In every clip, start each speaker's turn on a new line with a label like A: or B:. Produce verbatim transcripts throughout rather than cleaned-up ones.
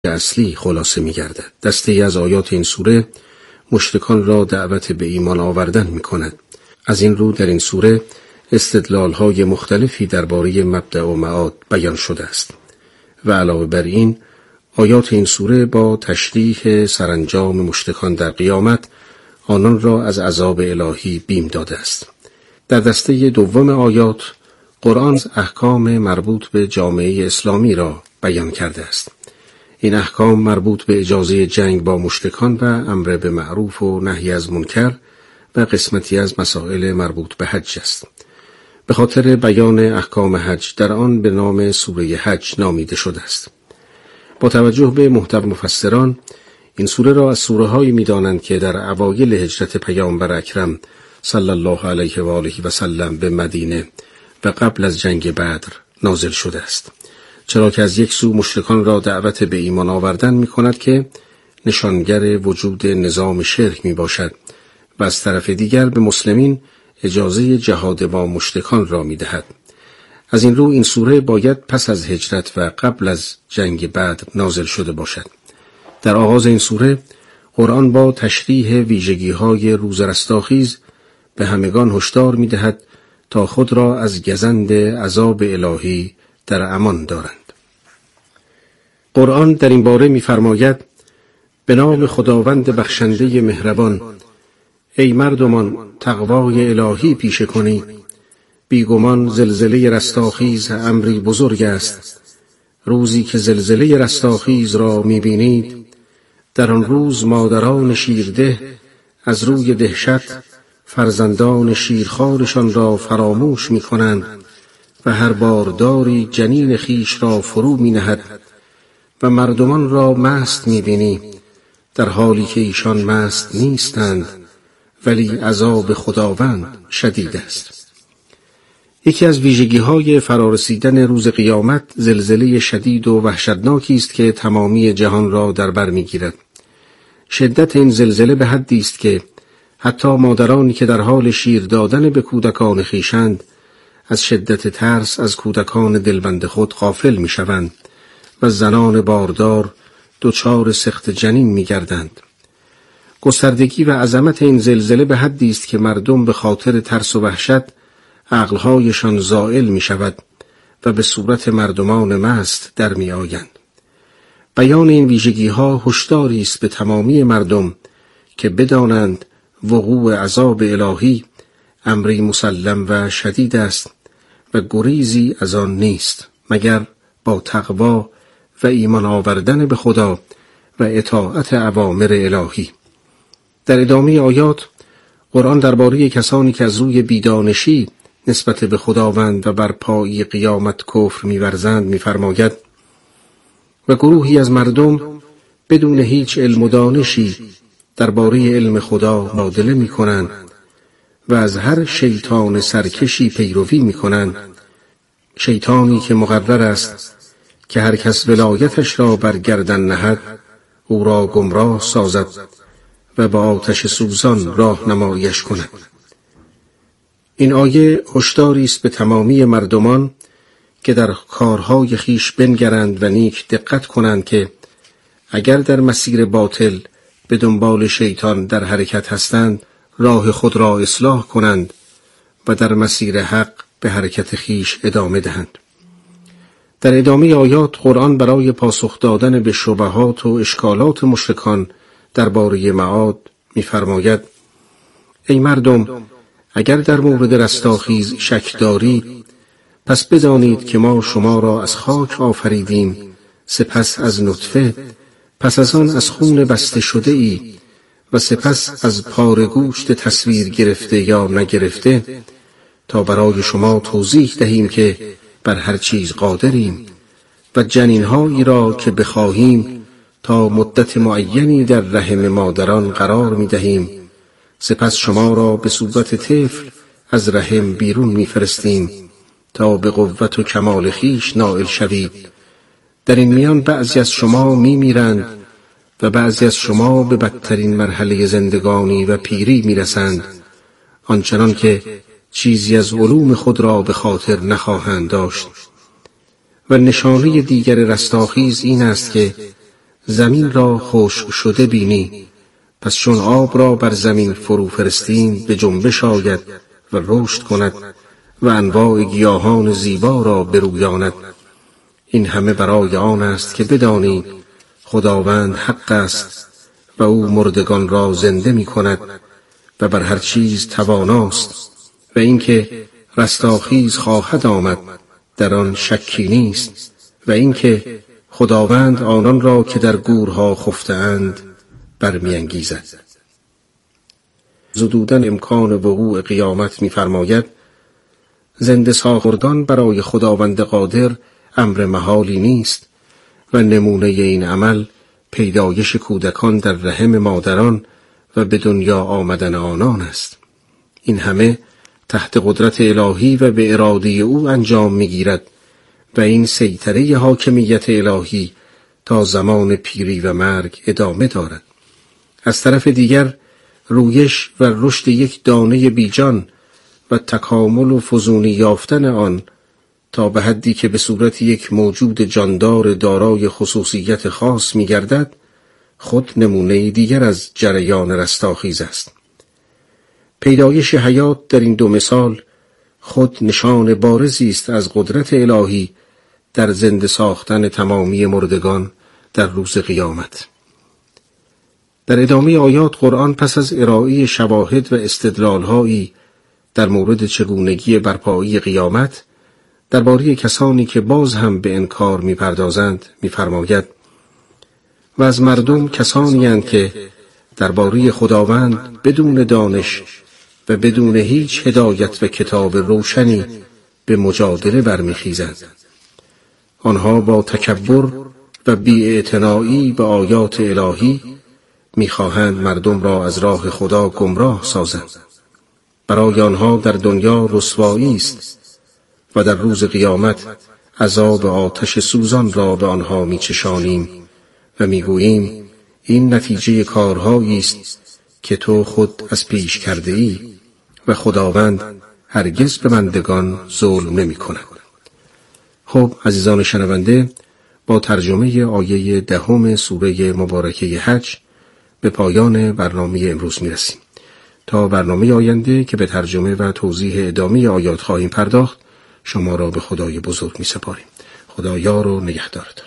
A: اصلی خلاصه می‌گردد. دسته‌ای از آیات این سوره مشرکان را دعوت به ایمان آوردن می‌کند. از این رو در این سوره استدلال‌های مختلفی درباره مبدأ و معاد بیان شده است و علاوه بر این آیات این سوره با تشریح سرانجام مشرکان در قیامت آنان را از عذاب الهی بیم داده است. در دسته دوم آیات قرآن احکام مربوط به جامعه اسلامی را بیان کرده است. این احکام مربوط به اجازه جنگ با مشرکان و امر به معروف و نهی از منکر و قسمتی از مسائل مربوط به حج است. به خاطر بیان احکام حج در آن به نام سوره حج نامیده شده است. با توجه به محتوای مفسران این سوره را از سوره‌هایی می‌دانند که در اوایل هجرت پیامبر اکرم صلی الله علیه و آله و سلم به مدینه و قبل از جنگ بدر نازل شده است، چرا که از یک سو مشرکان را دعوت به ایمان آوردن می‌کند که نشانگر وجود نظام شرک میباشد و از طرف دیگر به مسلمین اجازه جهاد با مشرکان را می‌دهد. از این رو این سوره باید پس از هجرت و قبل از جنگ بدر نازل شده باشد. در آغاز این سوره قرآن با تشریح ویژگی‌های روز رستاخیز به همگان هشدار می‌دهد تا خود را از گزند عذاب الهی در امان دارند. قرآن در این باره می‌فرماید: به نام خداوند بخشنده مهربان، ای مردمان تقوای الهی پیشه کنید. بیگمان زلزله رستاخیز امری بزرگ است. روزی که زلزله رستاخیز را می‌بینید، در آن روز مادران شیرده از روی دهشت فرزندان شیرخوارشان را فراموش می‌کنند و هر بارداری جنین خیش را فرو می‌نهد و مردمان را مست می‌بینی در حالی که ایشان مست نیستند، ولی عذاب خداوند شدید است. یکی از ویژگی‌های فرارسیدن روز قیامت زلزله شدید و وحشتناکی است که تمامی جهان را در بر می‌گیرد. شدت این زلزله به حدی است که حتی مادرانی که در حال شیر دادن به کودکان خویشند از شدت ترس از کودکان دلبند خود غافل می‌شوند و زنان باردار دچار سقط جنین می‌گردند. گستردگی و عظمت این زلزله به حدی است که مردم به خاطر ترس و وحشت عقلهایشان زائل می شود و به صورت مردمان مست در می آیند. بیان این ویژگی ها هشداری است به تمامی مردم که بدانند وقوع عذاب الهی امری مسلم و شدید است و گریزی از آن نیست مگر با تقوا و ایمان آوردن به خدا و اطاعت اوامر الهی. در ادامه آیات قرآن درباره کسانی که از روی بیدانشی نسبت به خداوند و بر پای قیامت کفر می‌ورزند می‌فرماید: و گروهی از مردم بدون هیچ علم و دانشی درباره علم خدا مجادله می‌کنند و از هر شیطان سرکشی پیروی می‌کنند، شیطانی که مقرر است که هر کس ولایتش را بر گردن نهد او را گمراه سازد و با آتش سوزان راهنماییش کند. این آیه هشداری است به تمامی مردمان که در کارهای خیش بنگرند و نیک دقت کنند که اگر در مسیر باطل به دنبال شیطان در حرکت هستند راه خود را اصلاح کنند و در مسیر حق به حرکت خیش ادامه دهند. در ادامه آیات قرآن برای پاسخ دادن به شبهات و اشکالات مشرکان درباره معاد می‌فرماید: ای مردم اگر در مورد رستاخیز شک دارید پس بدانید که ما شما را از خاک آفریدیم، سپس از نطفه، پس از آن از خون بسته شده ای و سپس از پاره گوشت تصویر گرفته یا نگرفته تا برای شما توضیح دهیم که بر هر چیز قادریم و جنین‌هایی را که بخواهیم تا مدت معینی در رحم مادران قرار می‌دهیم، سپس شما را به صورت طفل از رحم بیرون می‌فرستیم تا به قوت و کمال خیش نائل شوید. در این میان بعضی از شما می‌میرند و بعضی از شما به بدترین مرحله زندگانی و پیری می‌رسند، آنچنان که چیزی از علوم خود را به خاطر نخواهند داشت. و نشانه دیگر رستاخیز این است که زمین را خشک شده بینی، پس چون آب را بر زمین فرو فرستیم به جنبش آید و رشد کند و انواع گیاهان زیبا را برویاند. این همه برای آن است که بدانید خداوند حق است و او مردگان را زنده می کند و بر هر چیز تواناست و اینکه رستاخیز خواهد آمد در آن شکی نیست و اینکه خداوند آنان را که در گورها خفته اند برمی‌انگیزد. زدودن امکان وقوع قیامت می‌فرماید زنده ساختن برای خداوند قادر امر محالی نیست و نمونه این عمل پیدایش کودکان در رحم مادران و به دنیا آمدن آنان است. این همه تحت قدرت الهی و به اراده او انجام می‌گیرد و این سیطره حاکمیت الهی تا زمان پیری و مرگ ادامه دارد. از طرف دیگر رویش و رشد یک دانه بیجان و تکامل و فزونی یافتن آن تا به حدی که به صورت یک موجود جاندار دارای خصوصیت خاص می‌گردد خود نمونه دیگر از جریان رستاخیز است. پیدایش حیات در این دو مثال خود نشان بارزی است از قدرت الهی در زنده ساختن تمامی مردگان در روز قیامت. در ادامه آیات قرآن پس از ارائه شواهد و استدلال‌هایی در مورد چگونگی برپایی قیامت درباره کسانی که باز هم به انکار می‌پردازند می‌فرماید و از مردم کسانی اند که درباره خداوند بدون دانش و بدون هیچ هدایت و کتاب روشنی به مجادله برمیخیزند. آنها با تکبر و بی‌اعتنایی به آیات الهی میخواهند مردم را از راه خدا گمراه سازند. برای آنها در دنیا رسوایی است و در روز قیامت عذاب آتش سوزان را به آنها میچشانیم و میگوییم این نتیجه کارهایی است که تو خود از پیش کرده ای و خداوند هرگز به بندگان ظلم نمی کند. خب عزیزان شنونده، با ترجمه آیه دهم سوره مبارکه حج به پایان برنامه امروز می رسیم. تا برنامه آینده که به ترجمه و توضیح ادامه آیات خواهیم پرداخت، شما را به خدای بزرگ می سپاریم. خدا یار و نگهدارتان.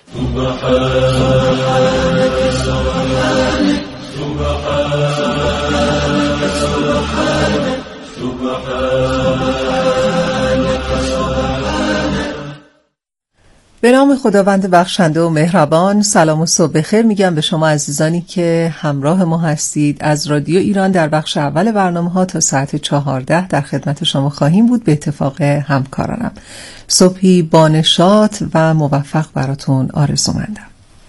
B: به نام خداوند بخشنده و مهربان. سلام و صبح بخیر میگم به شما عزیزانی که همراه ما هستید. از رادیو ایران در بخش اول برنامه‌ها تا ساعت چهارده در خدمت شما خواهیم بود به اتفاق همکارانم. صبحی بانشات و موفق براتون آرزومندم.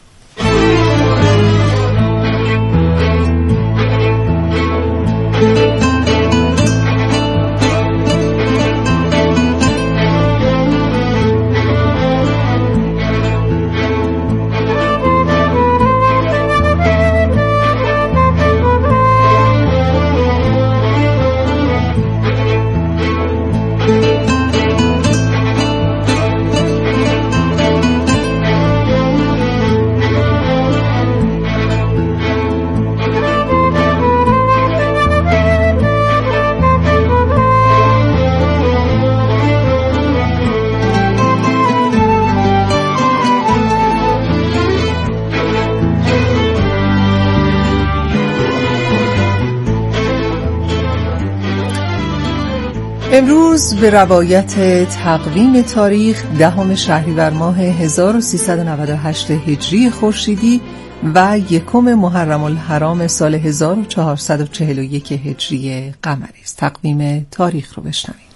B: امروز به روایت تقویم تاریخ دهم شهریور ماه هزار و سیصد و نود و هشت هجری خورشیدی و یکم محرم الحرام سال هزار و چهارصد و چهل و یک هجری قمری است. تقویم تاریخ رو بشنویم.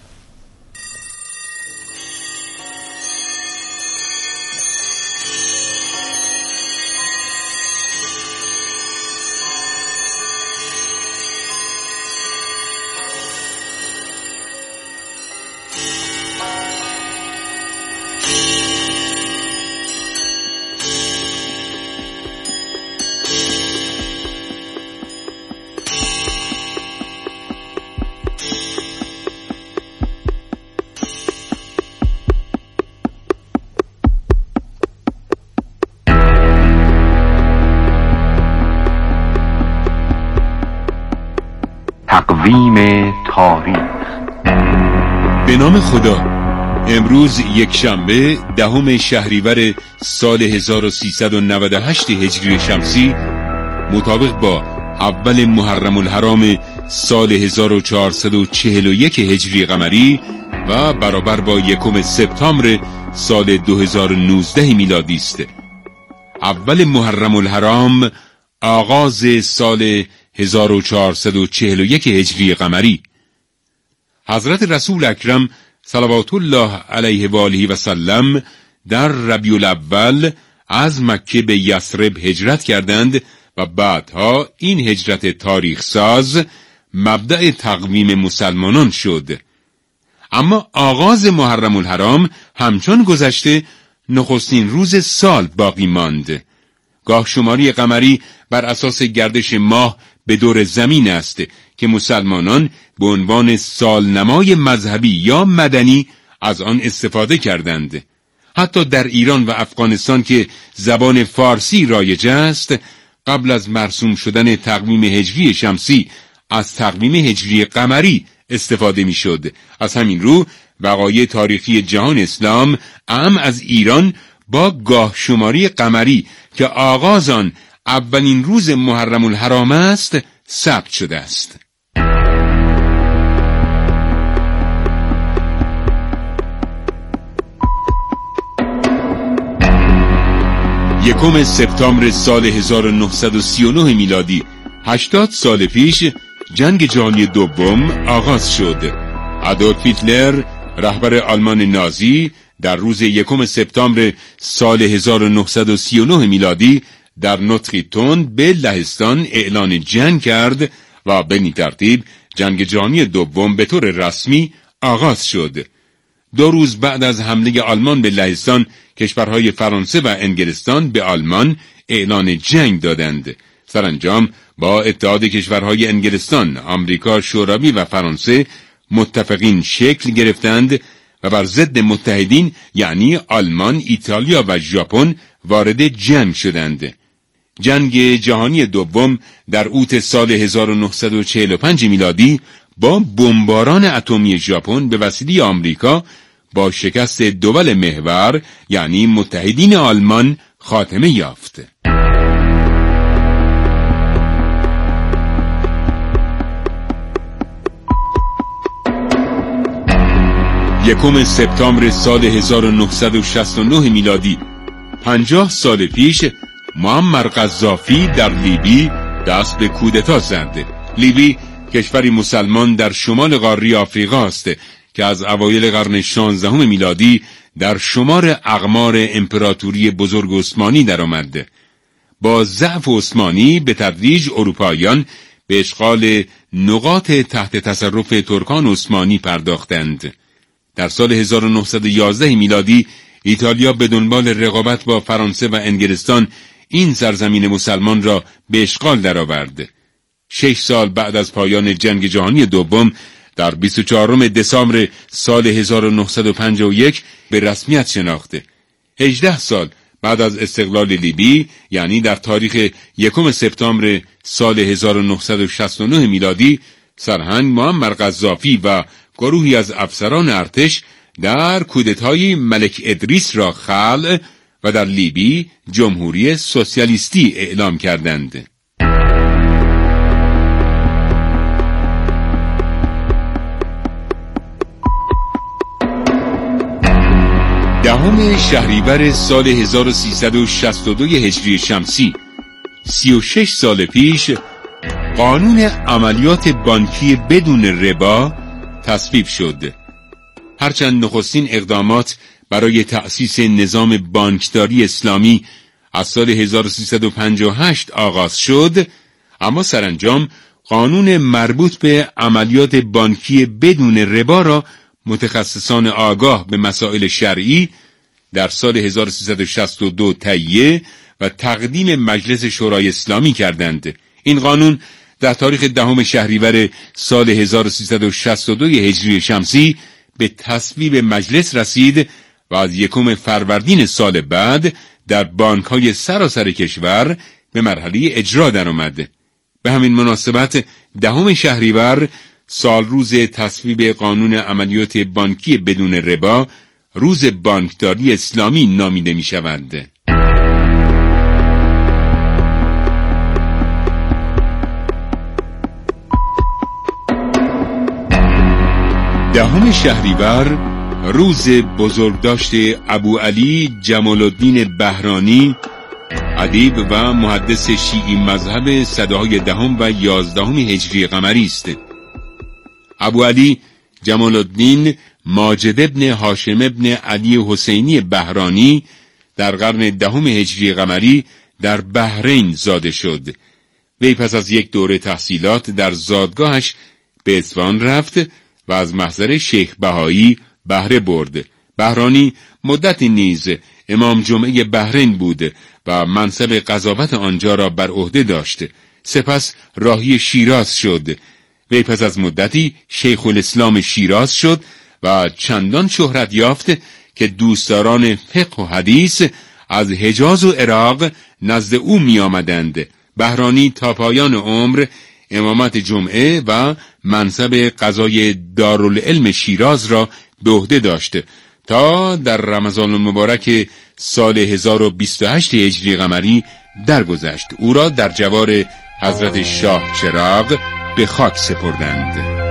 C: تقویم تاریخ.
D: به نام خدا. امروز یک شنبه دهم شهریور سال هزار و سیصد و نود و هشت هجری شمسی مطابق با اول محرم الحرام سال هزار و چهارصد و چهل و یک هجری قمری و برابر با یکم سپتامبر سال دو هزار و نوزده میلادی است. اول محرم الحرام آغاز سال هزار و چهارصد و چهل و یک هجری قمری. حضرت رسول اکرم صلوات الله علیه و آله و سلم در ربیع الاول از مکه به یثرب هجرت کردند و بعدها این هجرت تاریخ ساز مبدأ تقویم مسلمانان شد. اما آغاز محرم الحرام همچون گذشته نخستین روز سال باقی ماند. گاه شماری قمری بر اساس گردش ماه به دور زمین است که مسلمانان به عنوان سالنمای مذهبی یا مدنی از آن استفاده کردند. حتی در ایران و افغانستان که زبان فارسی رایج است، قبل از مرسوم شدن تقویم هجری شمسی از تقویم هجری قمری استفاده می شد. از همین رو وقایع تاریخی جهان اسلام اعم از ایران با گاه شماری قمری که آغاز آن اولین روز محرم الحرام است ثبت شده است. یکم سپتامبر سال هزار و نهصد و سی و نه میلادی، هشتاد سال پیش جنگ جهانی دوم آغاز شد. آدولف هیتلر رهبر آلمان نازی در روز یکم سپتامبر سال هزار و نهصد و سی و نه میلادی در نطقی تند به لهستان اعلان جنگ کرد و به این ترتیب جنگ جهانی دوم به طور رسمی آغاز شد. دو روز بعد از حمله آلمان به لهستان، کشورهای فرانسه و انگلستان به آلمان اعلان جنگ دادند. سرانجام با اتحاد کشورهای انگلستان، آمریکا شوروی و فرانسه متفقین شکل گرفتند و بر ضد متحدین یعنی آلمان، ایتالیا و ژاپن وارد جنگ شدند. جنگ جهانی دوم در اوت سال هزار و نهصد و چهل و پنج میلادی با بمباران اتمی ژاپن به وسیله آمریکا با شکست دول محور یعنی متحدین آلمان خاتمه یافت. یکم سپتامبر سال هزار و نهصد و شصت و نه میلادی، پنجاه سال پیش معمر قذافی در لیبی دست به کودتا زد. لیبی کشوری مسلمان در شمال قاره آفریقا است که از اوایل قرن شانزدهم میلادی در شمار اقمار امپراتوری بزرگ عثمانی درآمد. با ضعف عثمانی به تدریج اروپاییان به اشغال نقاط تحت تصرف ترکان عثمانی پرداختند. در سال هزار و نهصد و یازده میلادی ایتالیا به دنبال رقابت با فرانسه و انگلستان این سرزمین مسلمان را به اشغال درآورد. شش سال بعد از پایان جنگ جهانی دوم در بیست و چهارم دسامبر سال هزار و نهصد و پنجاه و یک به رسمیت شناخته. هجده سال بعد از استقلال لیبی یعنی در تاریخ یکم سپتامبر سال هزار و نهصد و شصت و نه میلادی سرهنگ معمر قذافی و گروهی از افسران ارتش در کودتای ملک ادریس را خلع و در لیبی جمهوری سوسیالیستی اعلام کردند. دهم شهریور سال هزار و سیصد و شصت و دو هجری شمسی، سی و شش سال پیش قانون عملیات بانکی بدون ربا تصویب شد. هرچند نخستین اقدامات برای تأسیس نظام بانکداری اسلامی از سال هزار و سیصد و پنجاه و هشت آغاز شد، اما سرانجام قانون مربوط به عملیات بانکی بدون ربا را متخصصان آگاه به مسائل شرعی در سال هزار و سیصد و شصت و دو تهیه و تقدیم مجلس شورای اسلامی کردند. این قانون در تاریخ دهم شهریور سال هزار و سیصد و شصت و دو هجری شمسی به تصویب مجلس رسید و از یکم فروردین سال بعد در بانک‌های سراسر کشور به مرحله اجرا درآمد. به همین مناسبت دهم شهریور سال روز تصویب قانون عملیات بانکی بدون ربا روز بانکداری اسلامی نامیده می شود. دهم شهریور روز بزرگداشت ابوعلی جمال الدین بهرانی، ادیب و محدث شیعی مذهب سده‌های دهم و یازدهم هجری قمری است. ابوعلی جمال الدین ماجد ابن هاشم ابن علی حسینی بهرانی در قرن دهم هجری قمری در بحرین زاده شد. وی پس از یک دوره تحصیلات در زادگاهش به اصفهان رفت و از محضر شیخ بهایی بهره برد. بهرانی مدتی نیز امام جمعه بحرین بود و منصب قضاوت آنجا را بر عهده داشت. سپس راهی شیراز شد. وی پس از مدتی شیخ الاسلام شیراز شد و چندان شهرت یافت که دوستداران فقه و حدیث از حجاز و عراق نزد او می آمدند. بهرانی تا پایان عمر امامت جمعه و منصب قضای دارالعلم شیراز را به عهده داشت تا در رمضان المبارک سال هزار و بیست و هشت هجری قمری درگذشت. او را در جوار حضرت شاه چراغ به خاک سپردند.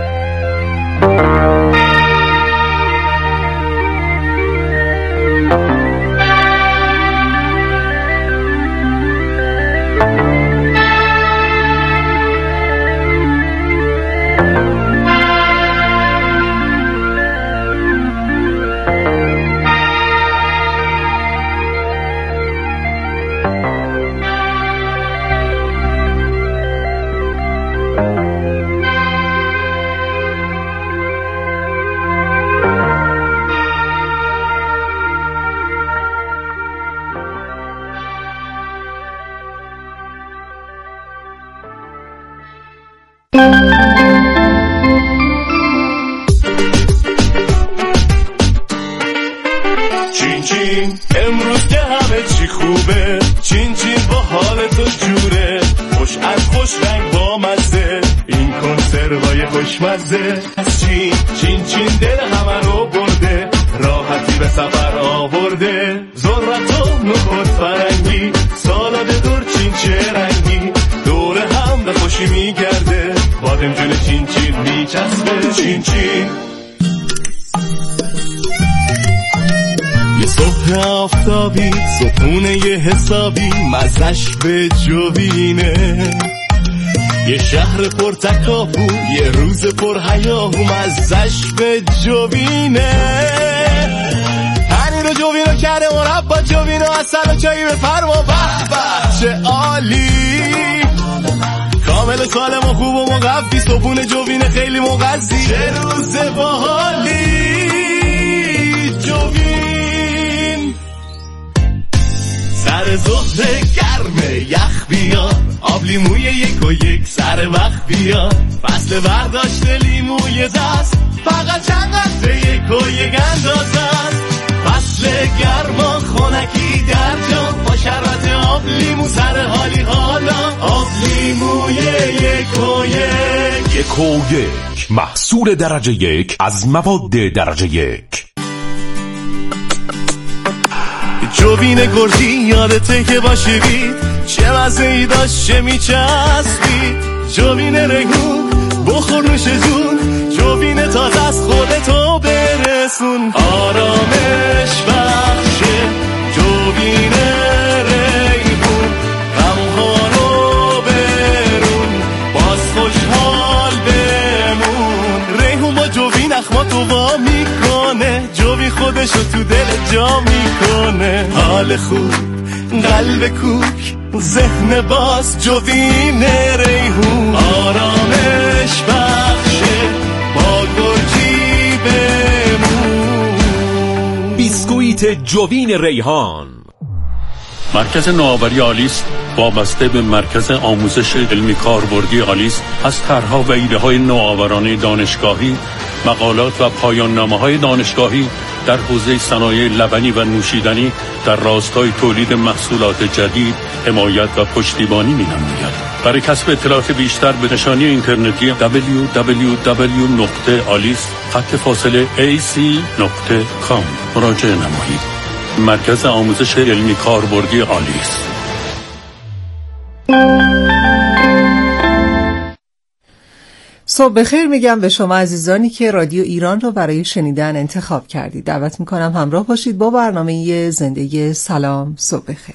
E: چین چین امروز که همه چی خوبه، چین چین با حال تو جوره، خوش از خوش رنگ با مزه، این کنسروای خوشمزه از چین. چین چین دل همه رو برده، راحتی به سفر آورده، ذرت و نخود فرنگی، سالاد دور چین چه رنگی، دور هم به خوشی میگرده، بادم جون چین چین میچسبه. چین چین یه صبح آفتابی، صبحونه یه حسابی، مزش به جوینه، یه شهر پر تکاپو، یه روز پر هیاهو، مزش به جوینه. پنیر و جوینو کرده مربا، جوینو اصل و چایی به فرما، به به چه عالی، کامل سالم و خوب و مقفی، صبحونه جوینه خیلی مغذی، چه روز باحالی جوین. سر ظهر گرمه یخ بیار، آب لیموی یک و یک سر وقت بیار، فصل برداشت لیموی دست، فقط چند قطره یک و یک اندازه است، فصل گرما خونکی در جا، با شربت آب لیمو سر حالی حالا، آب لیموی یک و یک.
F: یک و یک محصول درجه یک از مواد درجه یک.
E: جوین گردی یادته که باشی بید، چه مزه ای داشت چه میچسبید، جوین ریحون بخور نوش جون، جوین تازه از خودتو برسون، آرامش بخشه جوین ریحون، غمها رو برون باز خوشحال بمون، ریحون با جوین اخماتو وا میکنه، جوین خودشو تو دل جا میکنه، حال خوب قلب کوک ذهن باز، جوین ریحون آرامش بخشه با گرجی بمون.
F: بیسکویت جوین ریحان.
G: مرکز نوآوری آلیس وابسته به مرکز آموزش علمی کاربردی آلیس از طرح‌ها و ایده‌های نوآورانه دانشگاهی، مقالات و پایان‌نامه‌های دانشگاهی در حوزه صنایع لبنی و نوشیدنی در راستای تولید محصولات جدید حمایت و پشتیبانی می‌نماید. برای کسب اطلاعات بیشتر به نشانی اینترنتی دبلیو دبلیو دبلیو دات آلیس خط فاصله ای سی دات کام مراجعه نمایید. مرکز آموزش علمی کاربردی آلیس.
B: صبح بخیر میگم به شما عزیزانی که رادیو ایران رو برای شنیدن انتخاب کردید. دعوت میکنم همراه باشید با برنامه زندگی سلام صبح بخیر.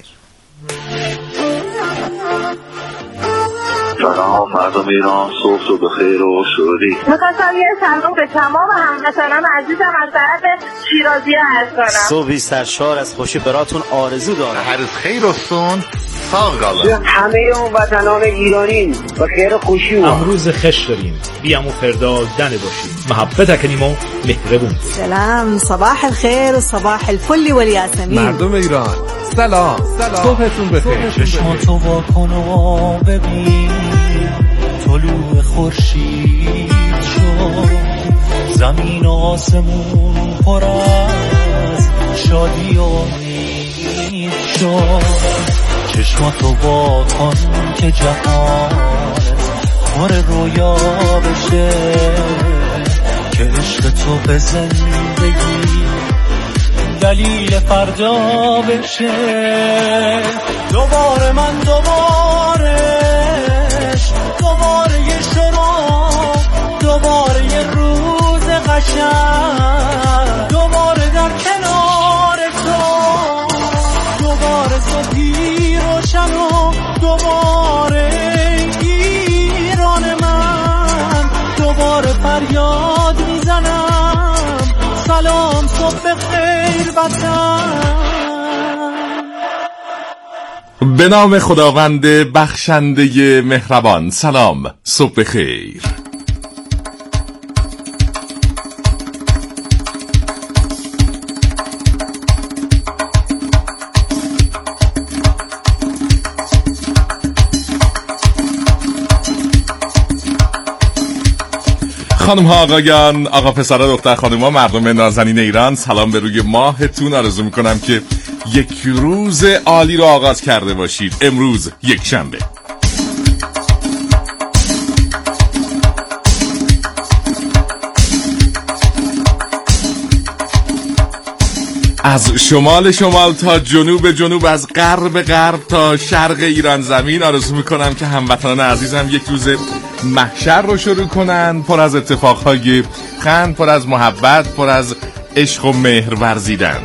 H: سلام مردم ایران، صبح صبح بخیر و شادی.
I: می‌خواستم یه سلام به تمام هموطنان عزیزم از طرف شیرازی‌ها عرض کنم.
J: صبحی سرشار از خوشی براتون آرزو دارم.
K: هر روز خیر استون ساق
L: گالم. همه هموطنان ایرانی و خیر خوشی و
M: امروز خش داریم. بیام و فردا دنه باشیم. محبت کنیم و مهربون.
N: سلام، صباح الخير و صباح الفل والیاسمین.
O: مردم ایران سلام، سلام. صبحتون بخیر.
P: چشماتو وا کن و ببین طلوع خورشید شد، زمین و آسمون پر از شادی و امید شد. چشماتو وا کن که جهان پر رویا بشه، که عشق تو به زندگی دلیل فردا بشه. دوباره من دوبارش دوباره یه شروع، دوباره یه روز قشنگ، دوباره در کنار تو، دوباره صبحی روشن و دوباره ایران من، دوباره فریاد میزنم سلام صبح خیر وطن.
F: به نام خداوند بخشنده مهربان. سلام صبح خیر. خانم ها آقایان، آقا پسرا دختر خانوما، مردم نازنین ایران، سلام به روی ماهتون. آرزو میکنم که یک روز عالی رو آغاز کرده باشید. امروز یک شنبه، از شمال شمال تا جنوب جنوب، از غرب غرب تا شرق ایران زمین. آرزو میکنم که هموطنان عزیزم یک روز محشر رو شروع کنن، پر از اتفاقهای خند، پر از محبت، پر از عشق و مهر ورزیدن.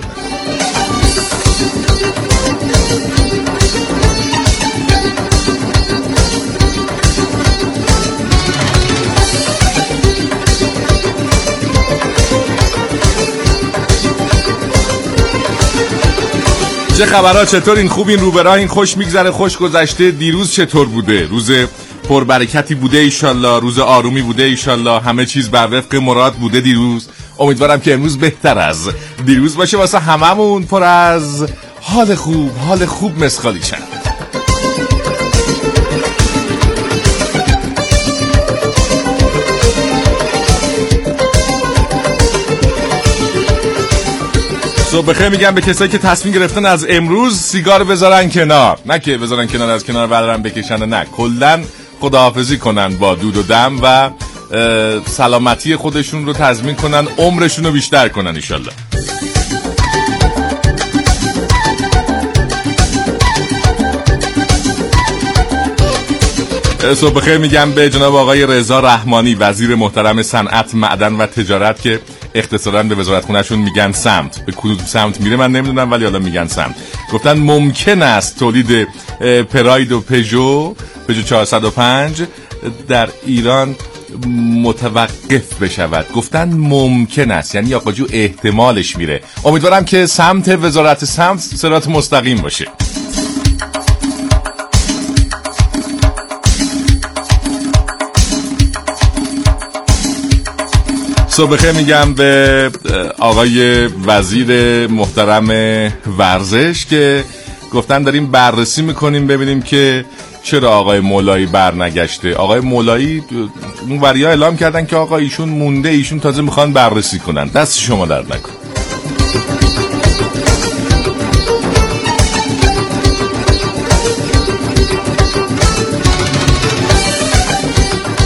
F: چه خبرها؟ چطور این؟ خوب این؟ روبراه این؟ خوش میگذره؟ خوش گذشته؟ دیروز چطور بوده؟ روز پربرکتی بوده ایشالله، روز آرومی بوده ایشالله، همه چیز بر وفق مراد بوده دیروز. امیدوارم که امروز بهتر از دیروز باشه واسه هممون، پر از حال خوب، حال خوب مسخالی شد. صبح بخیر میگم به کسایی که تصمیم گرفتن از امروز سیگار بذارن کنار، نه که بذارن کنار از کنار بردارن بکشن، نه، کلن خداحافظی کنن با دود و دم و سلامتی خودشون رو تضمین کنن، عمرشون رو بیشتر کنن انشالله. صبح بخیر میگم به جناب آقای رضا رحمانی، وزیر محترم صنعت، معدن و تجارت، که اختصاراً به وزارتخونه‌شون میگن سمت. به کدوم سمت میره من نمیدونم، ولی حالا میگن سمت. گفتن ممکن است تولید پراید و پژو پژو چهارصد و پنج در ایران متوقف بشود. گفتن ممکن است، یعنی آقا جو احتمالش میره. امیدوارم که سمت وزارت سمت صراط مستقیم باشه. صبح بخیر میگم به آقای وزیر محترم ورزش که گفتن داریم بررسی میکنیم ببینیم که چرا آقای مولایی برنگشته. آقای مولایی اون وریا اعلام کردن که آقا ایشون مونده، ایشون تازه میخوان بررسی کنن. دست شما درد نکن.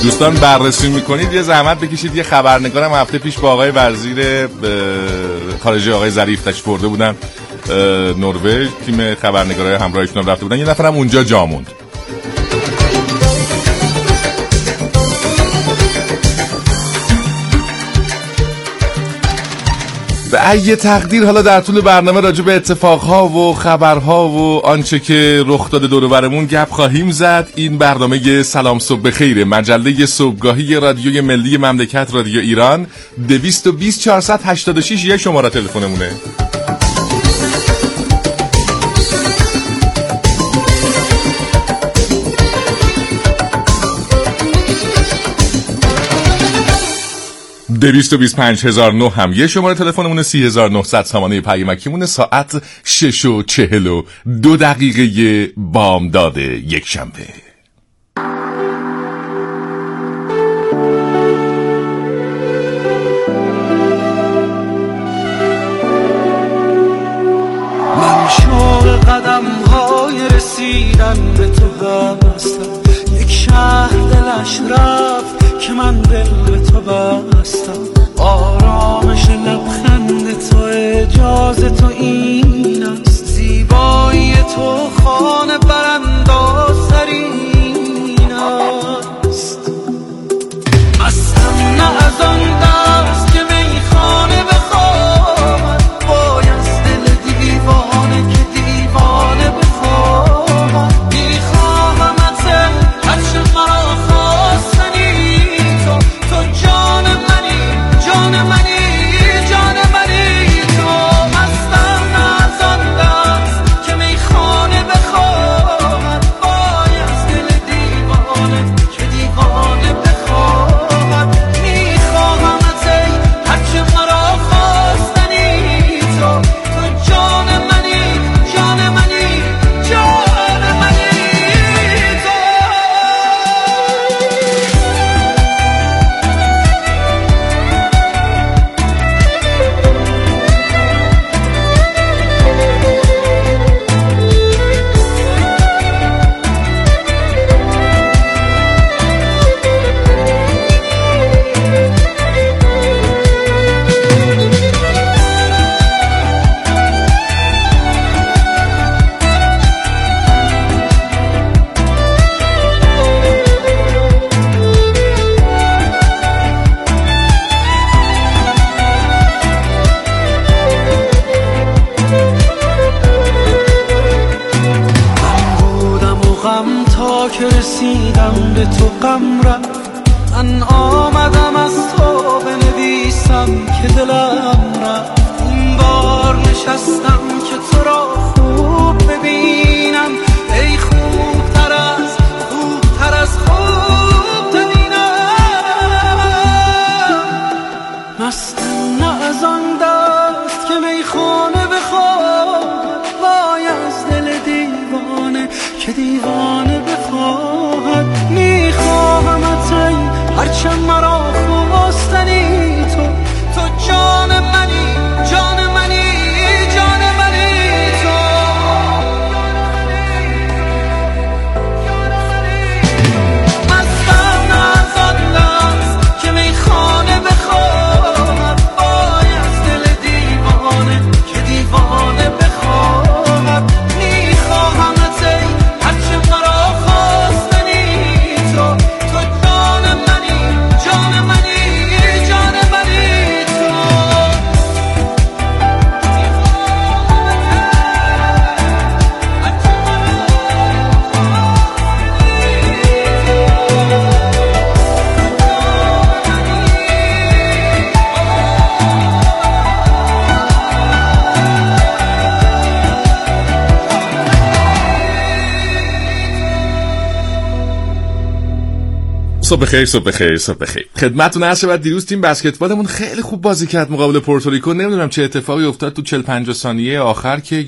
F: دوستان بررسی میکنید یه زحمت بکشید. یه خبرنگارم هفته پیش با آقای وزیر خارجه آقای ظریف تشریف برده بودن نروژ، تیم خبرنگارای همراهشون رفته بودن، یه نفرم اونجا جا موند. به ای تقدیر حالا در طول برنامه راجع به اتفاقها و خبرها و آنچه که رخ داده دور و برمون گپ خواهیم زد. این برنامه سلام صبح بخیر، مجله صبحگاهی رادیوی ملی مملکت رادیو ایران. دویست و بیست چهارصد و هشتاد و شش یه شماره تلفنمونه. دویست و بیست و پنج هزار و نه هم یه شماره تلفنمونه. سی هزار و نهصد سامانه پیامکیمونه. ساعت شش و چهل و دو دقیقه بامداد یک شنبه.
P: من شوق قدم های رسیدن به تو هستم، یک شهر دلش رفت که من دل به تو بستم. آرامش لبخند تو، اجازه تو این است، زیبایی تو خانه برانداز سرین است. مستم نه از آن دست که میخانه بخواهد، باید دل دیوانه که دیوانه بخواهد. میخواهمت هرچه مرا خواستنی، تو تو جان منی، جان منی، جان منی. تو مستم از آن دست که میخانه بخواهد، باید دل دیوانه که دیوانه بخواهد. میخواهمت هرچه مرا خواستنی، تو تو جان منی، جان منی، جان منی. تو که رسیدم به تو غم رفت. من آمدم از تو بنویسم که دلم رفت. این بار نشستم که تو را خوب ببینم، ای خوبتر از خوبتر از خوب ببینم. مستم نه از آن دست که میخانه بخواد، وای از دل دیوانه که دیوانه بخواهد. میخواهمت ای هرچه مرا خواستنی، تو تو جان منی، جان منی، جان منی. تو مستم از آن دست که میخانه بخواهد، وای از دل دیوانه که دیوانه بخواهد. میخواهمت ای هرچه مرا خواستنی، تو تو جان منی، جان منی، جان منی. تو
F: صبح بخیر، صبح بخیر، صبح بخیر. خدمتتون عرض شود دیروز تیم بسکتبالمون خیلی خوب بازی کرد مقابل پورتوریکو. نمیدونم چه اتفاقی افتاد تو چهل پنجاه ثانیه آخر که